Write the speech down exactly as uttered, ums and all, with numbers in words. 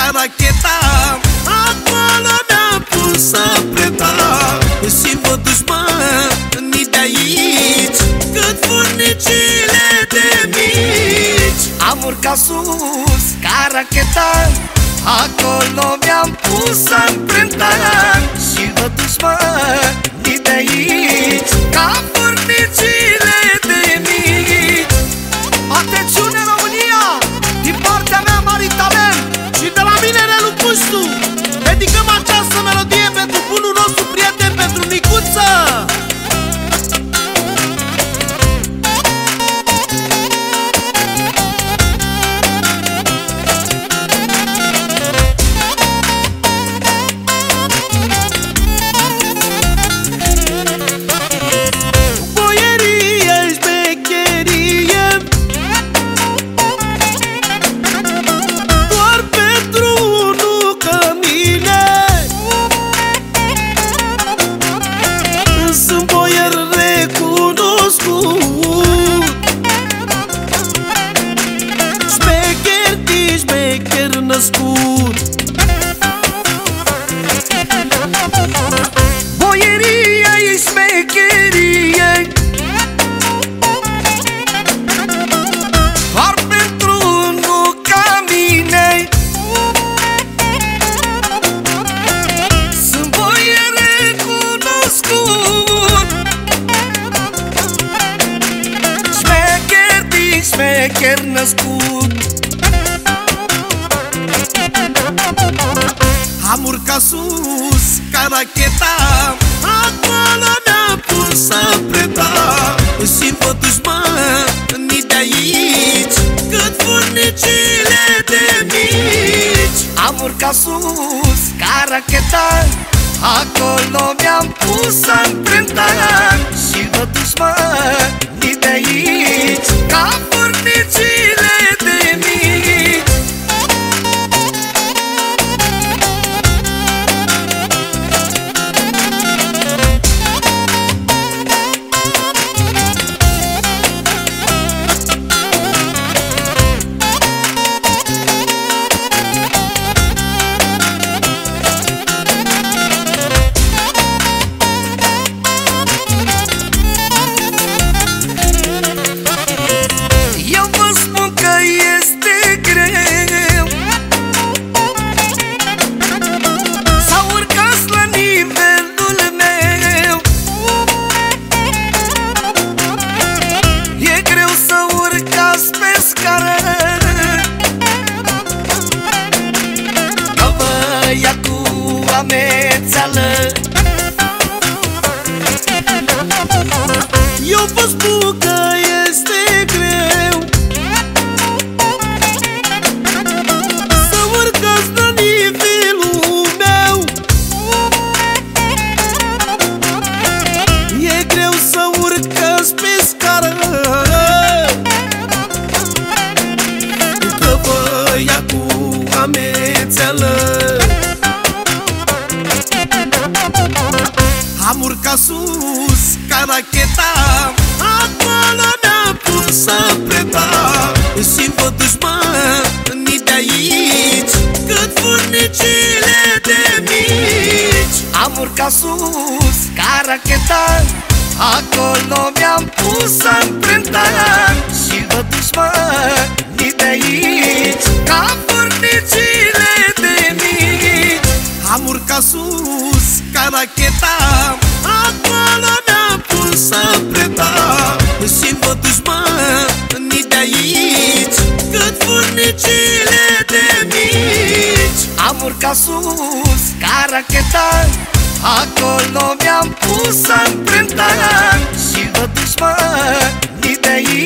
ca racheta. Acolo mi-am pus amprenta și vă dușmanii de aici, cât furnicile de mici. Am urcat sus ca racheta, acolo mi-am pus amprenta și vă dușmanii de aici, ca furnicile de mici. Atențiune România! Din partea mea Mari Talent și de la mine Nelu Puștu, dedicăm această melodie pentru bunul nostru prieten, pentru Nicuță. Boieria e șmecherie, doar pentru unul ca mine. Sunt boier recunoscut, șmecher din șmecher născut. Am urcat sus ca racheta, acolo mi-am pus amprenta și vă dușmanii de aici, cât furnicile de mici. Am urcat sus ca racheta, acolo mi-am pus amprenta și vă dușmanii de aici, ca furnicile de mici. Eu vă spun că este greu să urcați la nivelul meu. E greu să urcați pe scară, că vă ia cu amețeală. Am urcat sus ca racheta, acolo mi-am pus amprenta și vă dușmanii de aici, cât furnicile de mici. Am urcat sus ca racheta, acolo mi-am pus amprenta și vă dușmanii de aici, ca furnicile de mici. Am urcat sus ca racheta, acolo mi-am pus amprenta și vă dușmanii de aici, cât furnicile de mici. Am urcat sus ca racheta, acolo mi-am pus amprenta și vă dușmanii de aici.